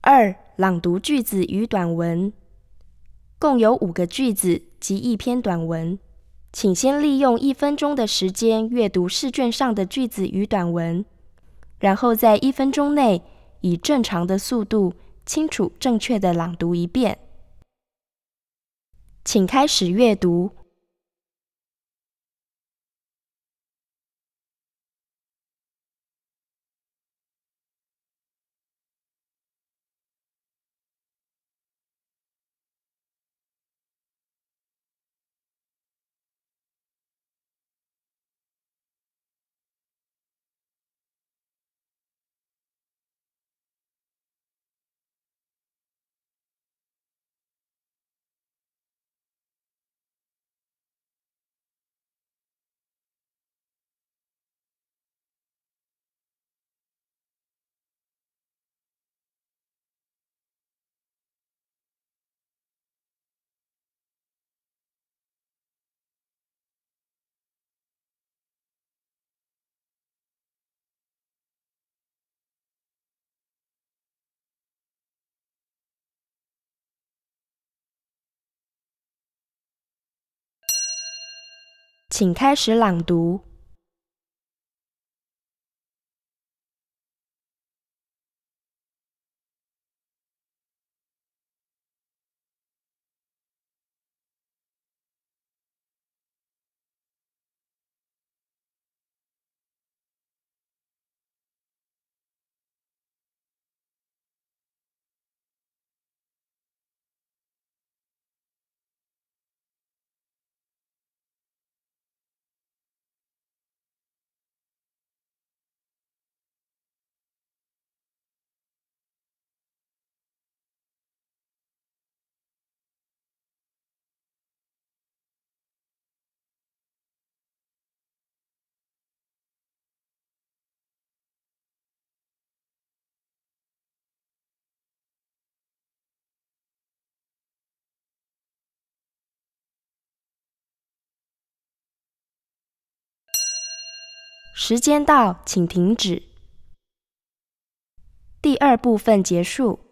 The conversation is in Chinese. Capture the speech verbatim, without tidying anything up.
二、朗读句子与短文，共有五个句子及一篇短文，请先利用一分钟的时间阅读试卷上的句子与短文，然后在一分钟内以正常的速度清楚正确的朗读一遍。请开始阅读。请开始朗读。时间到，请停止。第二部分结束。